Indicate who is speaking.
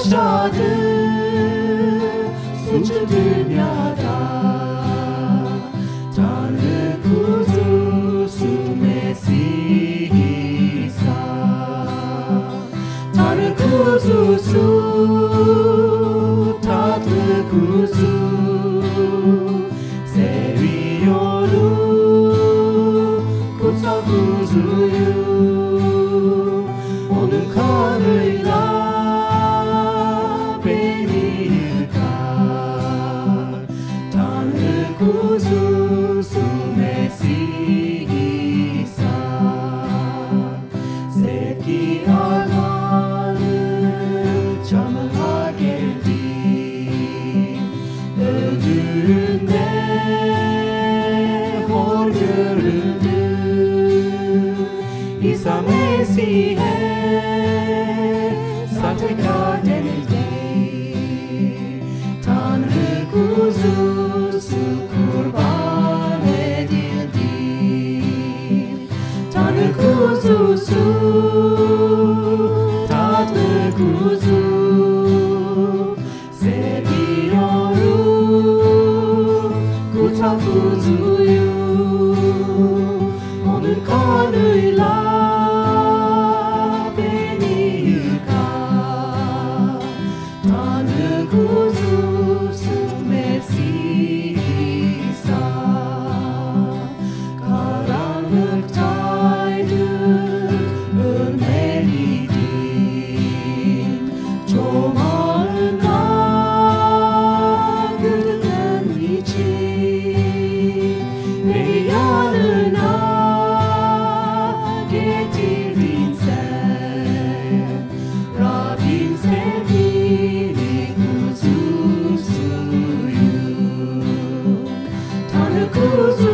Speaker 1: yaşadı suçlu dünyada. Tanrı kuzusu Mesih İsa, Tanrı kuzusu, tatlı kuzu, seviyorum kutsal kuzuyu. Onun kanıyla beni yıkar. Tanrı kuzusu Mesih İsa, sevgi armağanı canıma geldi. Öldüğünde hor görüldü. İsa Mesih'e sahtekar denildi. Tanrı kuzusu kurban edildi. Tanrı kuzusu, tatlı kuzu, seviyorum kutsal kuzuyu. Onun kanıyla beni yıkar. Tanrı kuzusu Mesih İsa. Karanlıktaydık, ölmeliydik. Çomağına güldüğün için ve yanına getirdin sen. Rabbim sevgili kuzusuyum. Tanrı kuzu